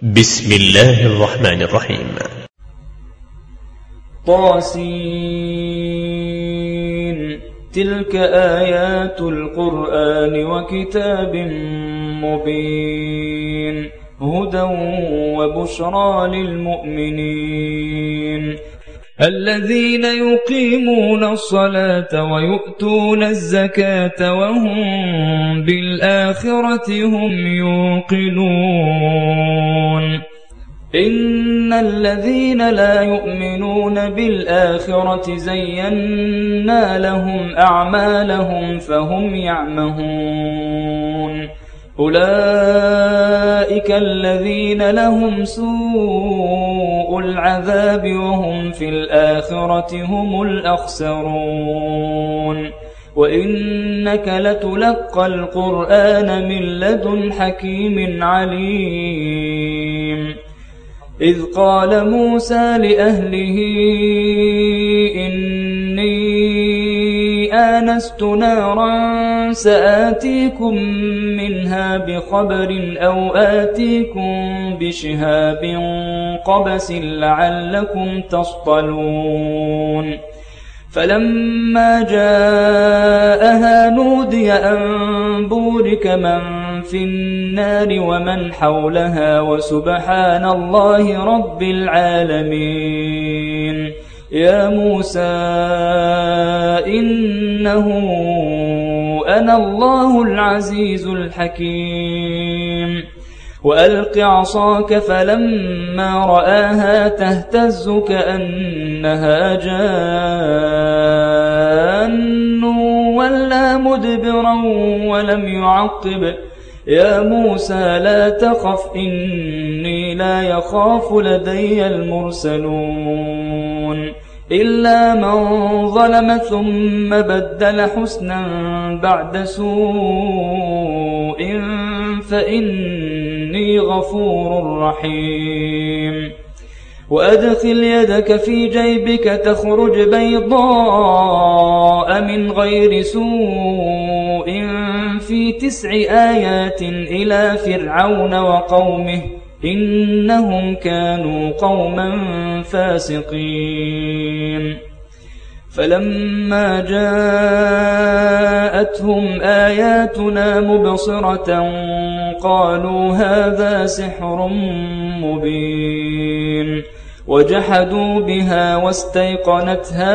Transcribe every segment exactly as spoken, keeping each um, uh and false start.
بسم الله الرحمن الرحيم. طاسين. تلك آيات القرآن وكتاب مبين هدى وبشرى للمؤمنين الذين يقيمون الصلاة ويؤتون الزكاة وهم بالآخرة هم يوقنون إن الذين لا يؤمنون بالآخرة زينا لهم أعمالهم فهم يعمهون أولئك الذين لهم سوء العذاب وهم في الآخرة هم الأخسرون وإنك لتلقى القرآن من لدن حكيم عليم إذ قال موسى لأهله إني آنست نارا سآتيكم منها بخبر أو آتيكم بشهاب قبس لعلكم تصطلون فلما جاءها نودي أن بورك من في النار ومن حولها وسبحان الله رب العالمين يا موسى إنه أنا الله العزيز الحكيم وألق عصاك فلما رآها تهتز كأنها جان ولا مدبرا ولم يعقب يا موسى لا تخف إني لا يخاف لدي المرسلون إلا من ظلم ثم بدل حسنا بعد سوء فإني غفور رحيم وأدخل يدك في جيبك تخرج بيضاء من غير سوء في تسع آيات إلى فرعون وقومه إنهم كانوا قوما فاسقين فلما جاءتهم آياتنا مبصرة قالوا هذا سحر مبين وجحدوا بها واستيقنتها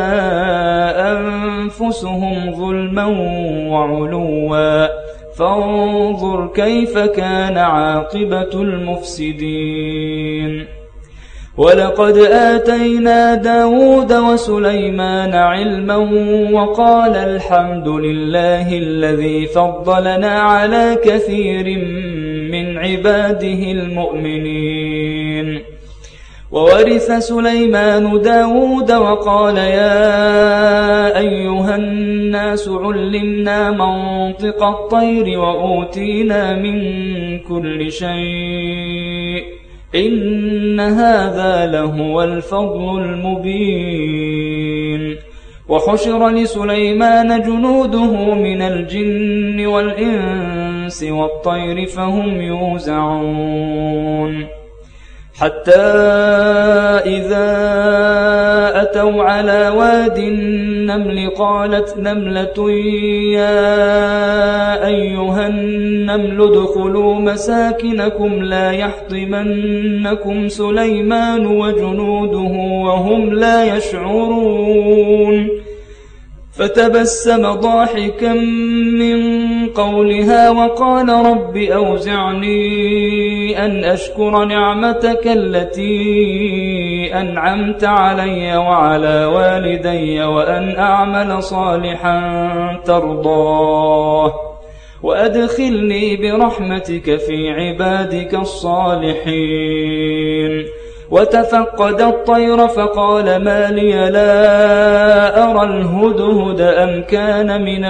أنفسهم ظلما وعلوا فانظر كيف كان عاقبة المفسدين ولقد آتينا داود وسليمان علما وقال الحمد لله الذي فضلنا على كثير من عباده المؤمنين وورث سليمان داود وقال يا أيها الناس علمنا منطق الطير وأوتينا من كل شيء إن هذا لهو الفضل المبين وحشر لسليمان جنوده من الجن والإنس والطير فهم يوزعون حتى إذا أتوا على واد النمل قالت نملة يا أيها النمل ادخلوا مساكنكم لا يحطمنكم سليمان وجنوده وهم لا يشعرون فتبسم ضاحكا من قولها وقال رب أوزعني أن أشكر نعمتك التي أنعمت علي وعلى والدي وأن أعمل صالحا ترضاه وأدخلني برحمتك في عبادك الصالحين وتفقد الطير فقال ما لي لا أرى الهدهد أم كان من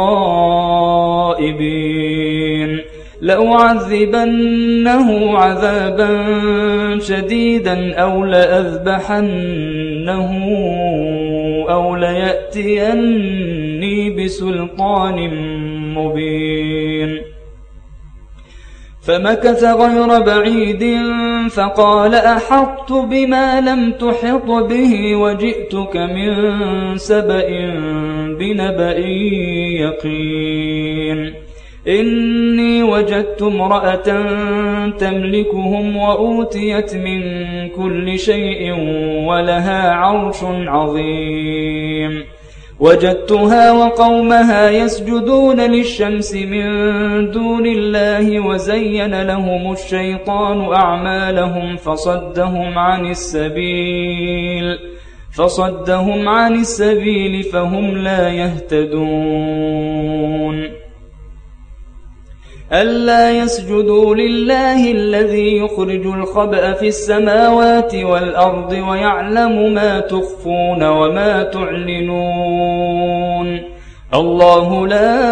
الغائبين لأعذبنه عذابا شديدا أو لأذبحنه أو ليأتيني بسلطان مبين فمكث غير بعيد فقال أحطت بما لم تحط به وجئتك من سبأ بنبأ يقين إني وجدت امرأة تملكهم وأوتيت من كل شيء ولها عرش عظيم وجدتها وقومها يسجدون للشمس من دون الله وزين لهم الشيطان أعمالهم فصدهم عن السبيل فصدهم عن السبيل فهم لا يهتدون ألا يسجدوا لله الذي يخرج الخبأ في السماوات والأرض ويعلم ما تخفون وما تعلنون الله لا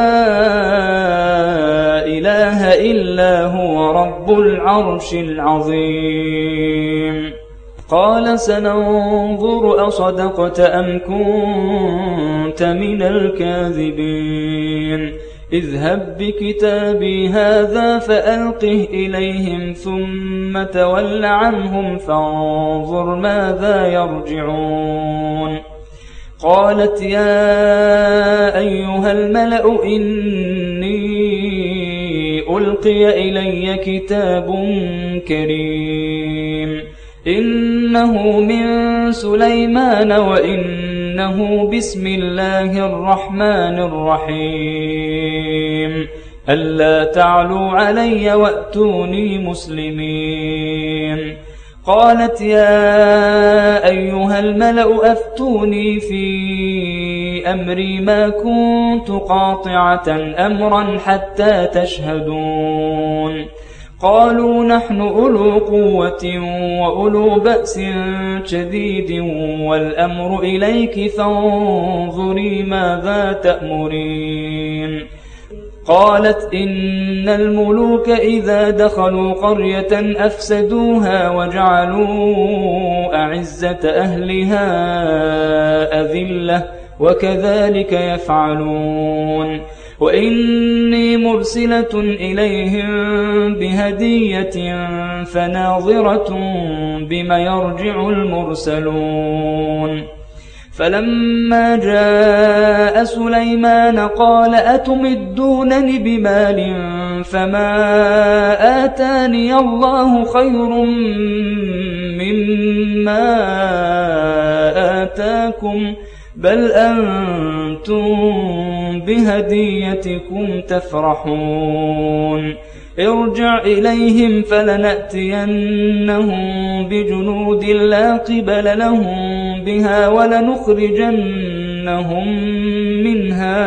إله إلا هو رب العرش العظيم قال سننظر أصدقت أم كنت من الكاذبين اذهب بكتابي هذا فألقه إليهم ثم تول عنهم فانظر ماذا يرجعون قالت يا أيها الملأ إني ألقي إلي كتاب كريم إنه من سليمان وإنه بسم الله الرحمن الرحيم ألا تعلوا علي وأتوني مسلمين قالت يا أيها الملأ أفتوني في أمري ما كنت قاطعة أمرا حتى تشهدون قالوا نحن أولو قوة وأولو بأس شديد والأمر إليك فانظري ماذا تأمرين قالت إن الملوك إذا دخلوا قرية أفسدوها وجعلوا أعزة أهلها أذلة وكذلك يفعلون وإني مرسلة إليهم بهدية فناظرة بما يرجع المرسلون فلما جاء سليمان قال أتمدونني بمال فما آتاني الله خير مما آتاكم بل أنتم بهديتكم تفرحون ارجع إليهم فلنأتينهم بجنود لا قبل لهم بها ولنخرجنهم منها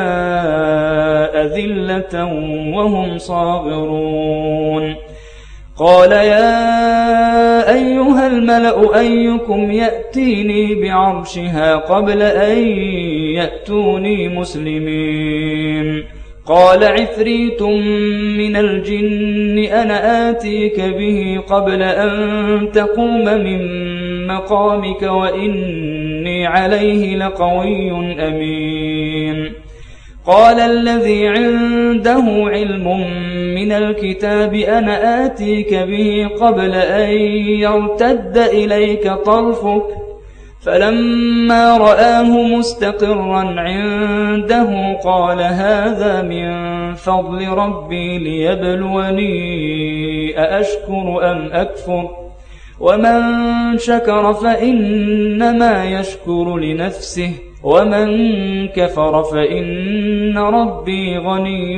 أذلة وهم صاغرون قال يا أيها الملأ أيكم يأتيني بعرشها قبل أن يأتوني مسلمين قال عفريت من الجن أنا آتيك به قبل أن تقوم من مقامك وإني عليه لقوي أمين قال الذي عنده علم من الكتاب أنا آتيك به قبل أن يرتد إليك طرفك فلما رآه مستقرا عنده قال هذا من فضل ربي ليبلوني أأشكر أم أكفر ومن شكر فإنما يشكر لنفسه ومن كفر فإن ربي غني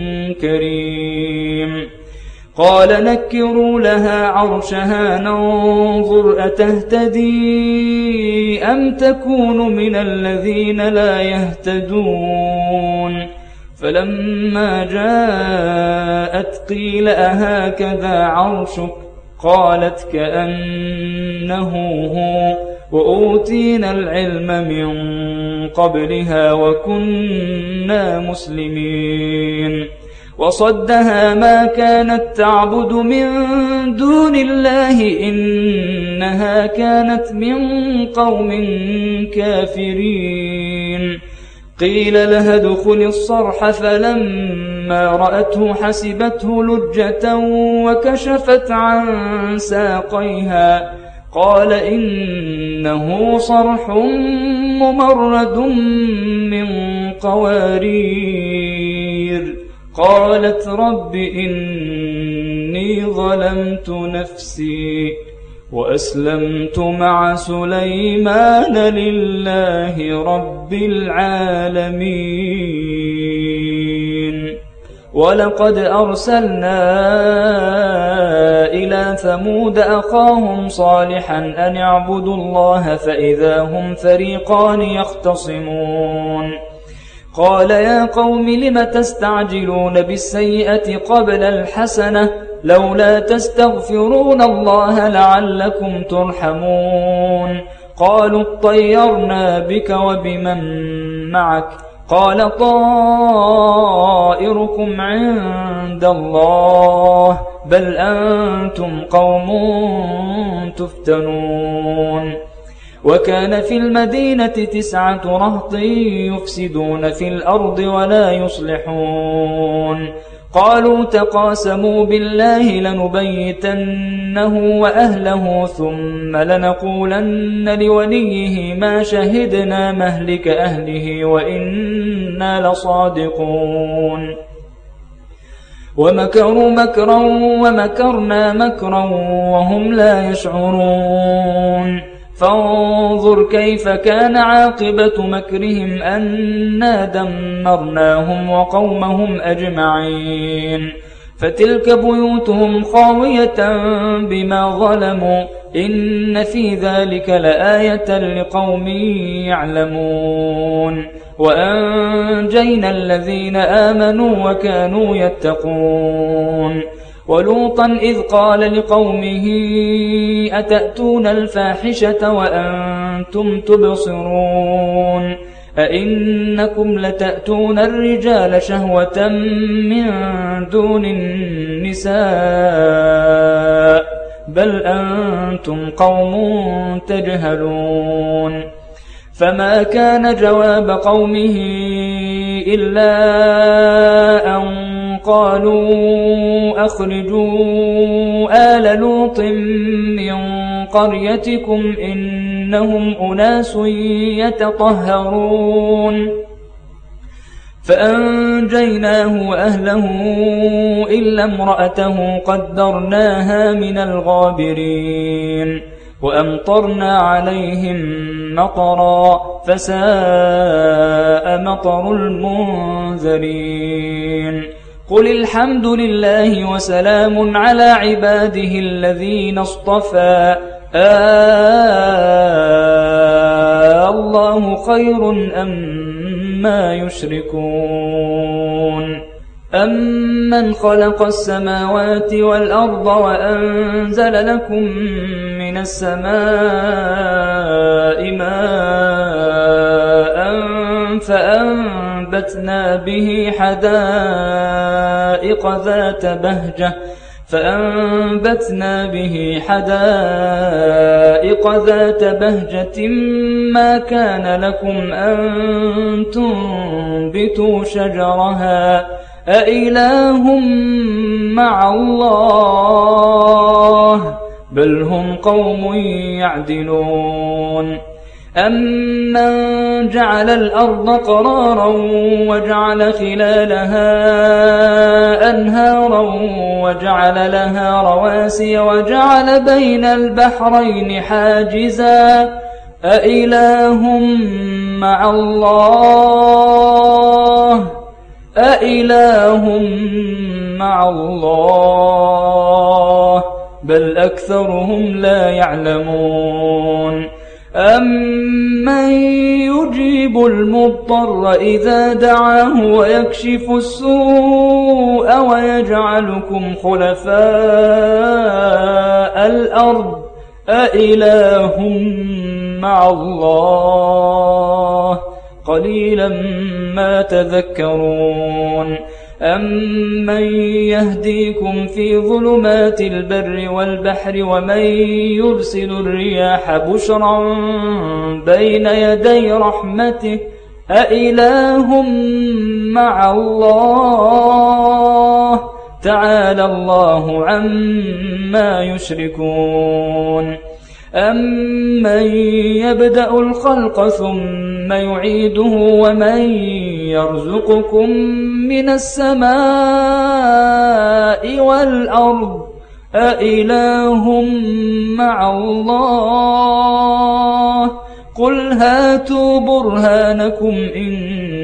كريم قال نكروا لها عرشها ننظر أتهتدي أم تكون من الذين لا يهتدون فلما جاءت قيل أهكذا عرشك قالت كأنه هو وأوتينا العلم من قبلها وكنا مسلمين وصدها ما كانت تعبد من دون الله إنها كانت من قوم كافرين قيل لها ادخل الصرح فلما رأته حسبته لجة وكشفت عن ساقيها قال إنه صرح ممرد من قوارير. قالت رب إني ظلمت نفسي وأسلمت مع سليمان لله رب العالمين. ولقد أرسلنا إلى ثمود أخاهم صالحا أن اعبدوا الله فإذا هم فريقان يختصمون. قال يا قوم لم تستعجلون بالسيئة قبل الحسنة لولا تستغفرون الله لعلكم ترحمون. قالوا اطيرنا بك وبمن معك قال طائركم عند الله بل أنتم قوم تفتنون. وكان في المدينة تسعة رهط يفسدون في الأرض ولا يصلحون. قالوا تقاسموا بالله لنبيتنه وأهله ثم لنقولن لوليه ما شهدنا مهلك أهله وإنا لصادقون. ومكروا مكرا ومكرنا مكرا وهم لا يشعرون. فانظر كيف كان عاقبة مكرهم أنا دمرناهم وقومهم أجمعين. فتلك بيوتهم خاوية بما ظلموا إن في ذلك لآية لقوم يعلمون. وأنجينا الذين آمنوا وكانوا يتقون. ولوطا إذ قال لقومه أتأتون الفاحشة وأنتم تبصرون أئنكم لتأتون الرجال شهوة من دون النساء بل أنتم قوم تجهلون. فما كان جواب قومه إلا أن قالوا أخرجوا آل لوط من قريتكم إنهم أناس يتطهرون. فأنجيناه وأهله إلا امرأته قدرناها من الغابرين. وأمطرنا عليهم مطرا فساء مطر المنذرين. قل الحمد لله وسلام على عباده الذين اصطفى آه الله خير أما يشركون. أمن خلق السماوات والأرض وأنزل لكم من السماء ماء فأنبتنا به حدائق ذات بهجة فأنبتنا به حدائق ذات بهجة ما كان لكم أن تنبتوا شجرها أإله مع الله بل هم قوم يعدلون. أمن جعل الأرض قرارا وجعل خلالها أنهارا وجعل لها رواسي وجعل بين البحرين حاجزا أإله مع الله أإله مع الله بل أكثرهم لا يعلمون. أمن يجيب المضطر إذا دعاه ويكشف السوء ويجعلكم خلفاء الأرض أإله مع الله قليلا ما تذكرون. أمن يهديكم في ظلمات البر والبحر ومن يرسل الرياح بشرا بين يدي رحمته أإله مع الله تعالى الله عما يشركون أمن يبدأ الخلق ثم يعيده ومن يرزقكم من السماء والأرض أإله مع الله قل هاتوا برهانكم إن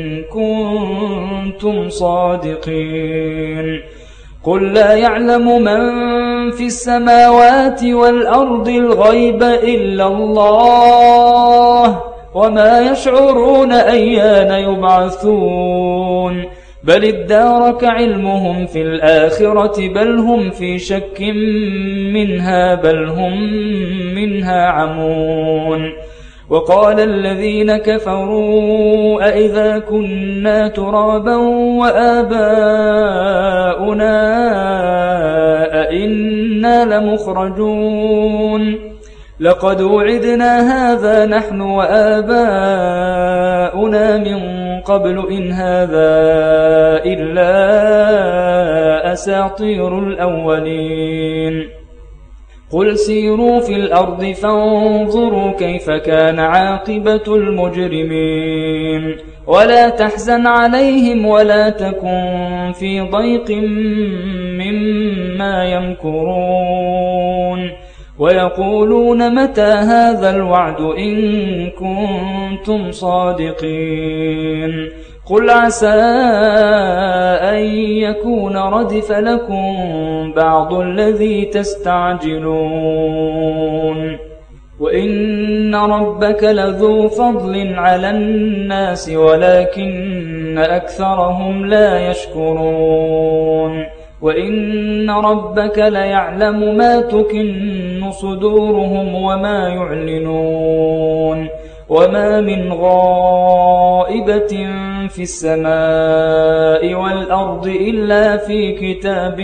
كنتم صادقين قل لا يعلم من في السماوات والأرض الغيب إلا الله وما يشعرون أيان يبعثون بل ادارك علمهم في الآخرة بل هم في شك منها بل هم منها عمون وقال الذين كفروا أئذا كنا ترابا وآباؤنا أئنا لمخرجون لقد وعدنا هذا نحن وآباؤنا من قبل إن هذا إلا أساطير الأولين قل سيروا في الأرض فانظروا كيف كان عاقبة المجرمين ولا تحزن عليهم ولا تكن في ضيق مما يمكرون ويقولون متى هذا الوعد إن كنتم صادقين قل عسى أن يكون ردف لكم بعض الذي تستعجلون وإن ربك لذو فضل على الناس ولكن أكثرهم لا يشكرون وإن ربك ليعلم ما تكن صدورهم وما يعلنون وما من غائبة في السماء والأرض إلا في كتاب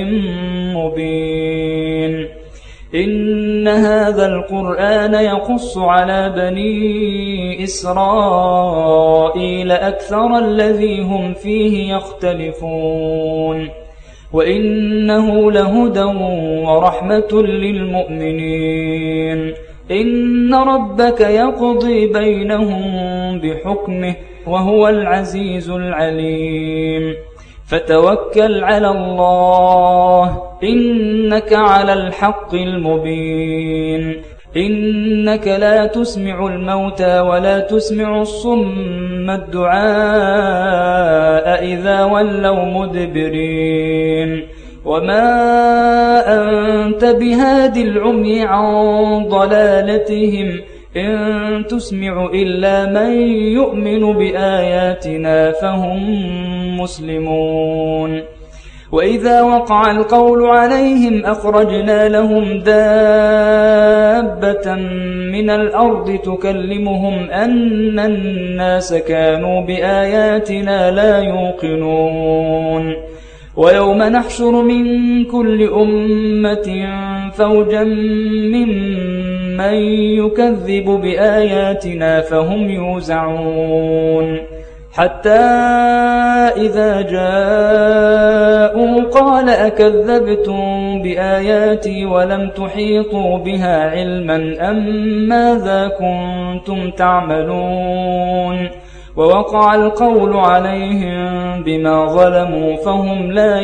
مبين إن هذا القرآن يقص على بني إسرائيل أكثر الذي هم فيه يختلفون وإنه لهدى ورحمة للمؤمنين إن ربك يقضي بينهم بحكمه وهو العزيز العليم فتوكل على الله إنك على الحق المبين إنك لا تسمع الموتى ولا تسمع الصم الدعاء إذا ولوا مدبرين وما أنت بهاد العمي عن ضلالتهم إن تسمع إلا من يؤمن بآياتنا فهم مسلمون وإذا وقع القول عليهم أخرجنا لهم دابة من الأرض تكلمهم أن الناس كانوا بآياتنا لا يوقنون ويوم نحشر من كل أمة فوجا ممن يكذب بآياتنا فهم يوزعون حتى إذا جاءوا قال أكذبتم بآياتي ولم تحيطوا بها علما أم ماذا كنتم تعملون ووقع القول عليهم بما ظلموا فهم لا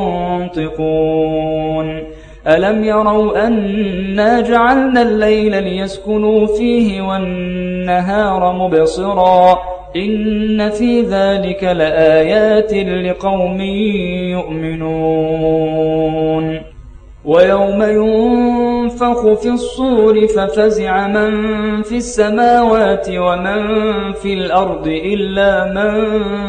ينطقون ألم يروا أنا جعلنا الليل ليسكنوا فيه والنهار مبصرا إن في ذلك لآيات لقوم يؤمنون ويوم ينفخ في الصور ففزع من في السماوات ومن في الأرض إلا من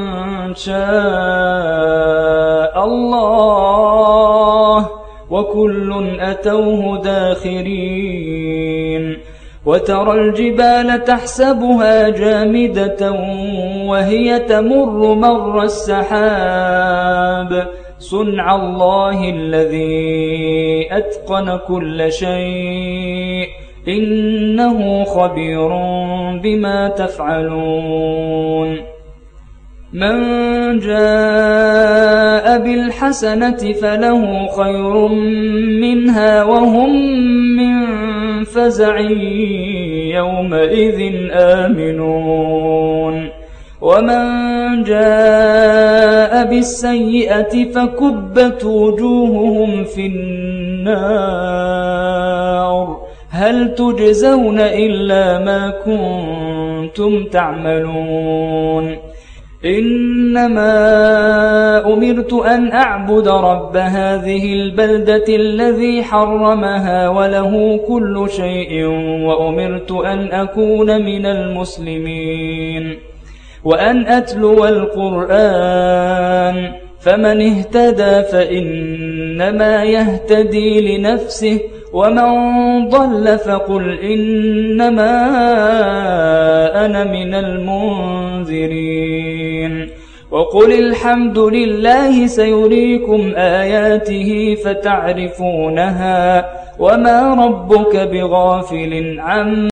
شاء الله وكل أتوه داخرين وترى الجبال تحسبها جامدة وهي تمر مر السحاب صنع الله الذي أتقن كل شيء إنه خبير بما تفعلون من جاء بالحسنة فله خير منها وهم من فزع يومئذ آمنون ومن جاء بالسيئة فكبت وجوههم في النار هل تجزون إلا ما كنتم تعملون إنما أمرت أن أعبد رب هذه البلدة الذي حرمها وله كل شيء وأمرت أن أكون من المسلمين وأن أتلو القرآن فمن اهتدى فإنما يهتدي لنفسه ومن ضل فقل إنما أنا من المنذرين وقل الحمد لله سيريكم آياته فتعرفونها وما ربك بغافل عما